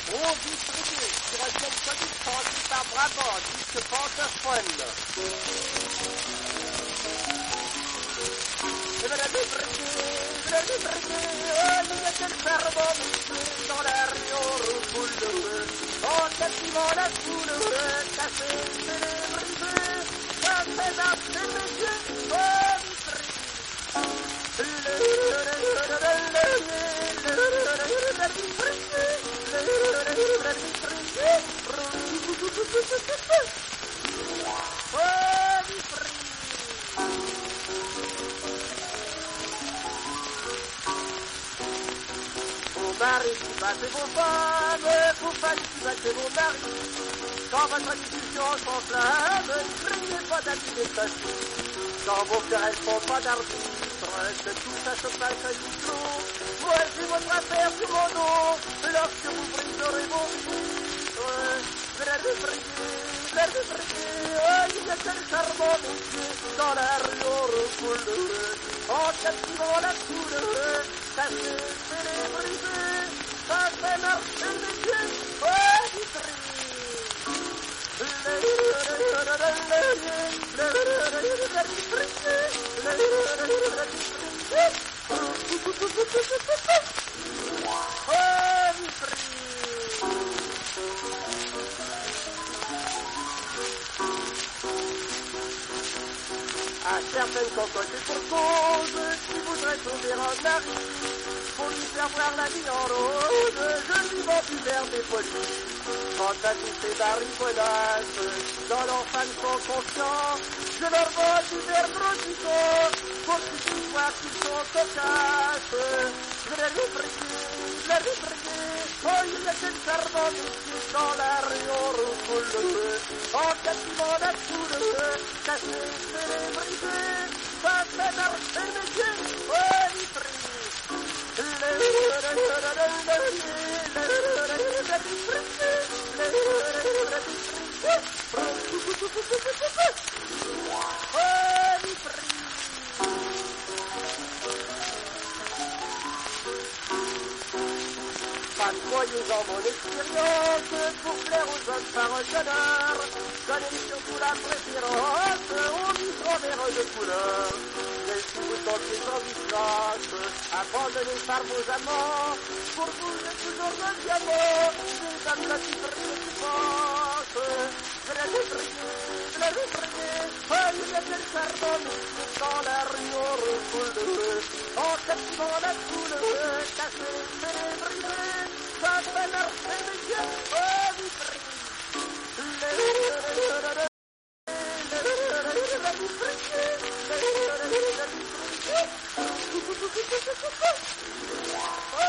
On vit privé, qui reviennent connus tendu par Brabant, disque Pantophone. Il y a quel charbon dans la rue, on refoule, en captivant la foule, cassé, célébrisé, ça fait marcher mes yeux, Mari qui battez vos femmes, vous femmes qui battez vos maris. Quand votre discussion s'enflamme, ne craignez pas d'abîmer sa fille. Quand vos querelles font pas d'arbitre, que tout ça se passe à huis clos. Moi j'ai votre affaire sur mon dos, lorsque vous briserez vos vitres. L'air de briller, oh, il y a quel charbon dans la rue on refoule. En captivant la foule, cassé, célébrisé, ça fait marcher les yeux, oh, du à certaines cocottes pour cause, qui voudraient sauver un mari, pour lui faire voir la vie en rose, je lui vends du verre dépoli. Quand à tous ces baribonages, dans leurs fans sont conscients, je leur vends du verre grossissant, pour qu'ils puissent voir qu'ils sont cocasses. Je les ai brillés, oh il y a quel charbon dans la rue on refoule, en captivant la foule, cassé, célébrisé, ça fait marcher mes yeux, oh il brille. Pas de croyez en mon expérience, pour plaire aux hommes par un honneur, donnez surtout la préférence aux vitraux verts de couleur. Mais si vous tombez sans distance, abandonnés par vos amants, pour vous êtes toujours un diamant, des dames la qui brillent qui pensent. Je les ai brillés, oh il y a quel charbon dans la rue on refoule, en captivant la foule, cassé, célébrisé, ça fait marcher mes yeux, oh du brille.